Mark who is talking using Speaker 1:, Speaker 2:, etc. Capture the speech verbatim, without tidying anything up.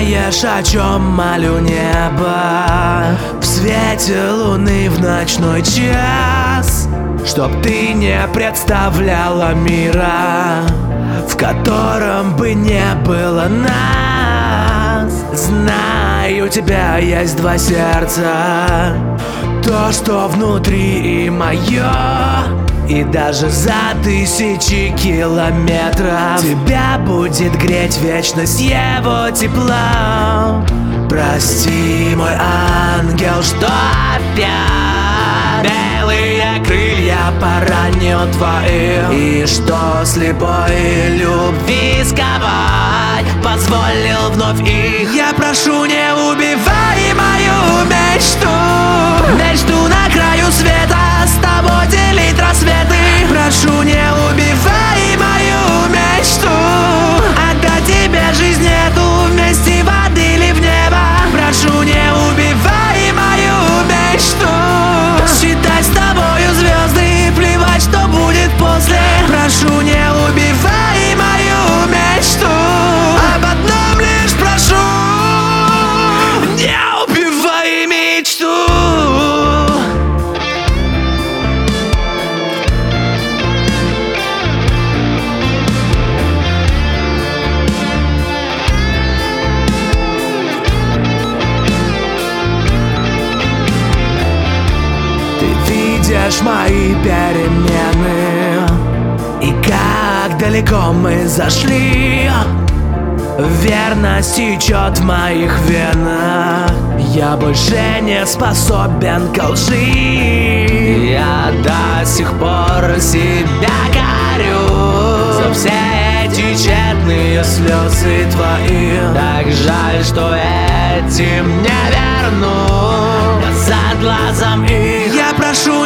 Speaker 1: знаешь, о чем молю небо в свете луны в ночной час? Чтоб ты не представляла мира, в котором бы не было нас. Знаю, у тебя есть два сердца, то, что внутри, и мое. И даже за тысячи километров тебя будет греть вечность его тепла. Прости, мой ангел, что опять белые крылья поранил твои, и что слепой любви сковать позволил вновь их. Я прошу, не убивай мою мечту, мечту на краю света, с тобой делить рассветы. Прошу, не убивай мою мечту, отдать тебе жизнь эту вместе в ад или в небо. Прошу, не убивай мою мечту, считать с тобою звезды, плевать, что будет после. Прошу, не убивай мою мечту, об одном лишь прошу, не убивай мечту. Видишь мои перемены, и как далеко мы зашли. Верность течет в моих венах, я больше не способен к лжи. Я до сих пор себя корю за все эти тщетные слезы твои. Так жаль, что этим не верну глаза глазом их. Я прошу,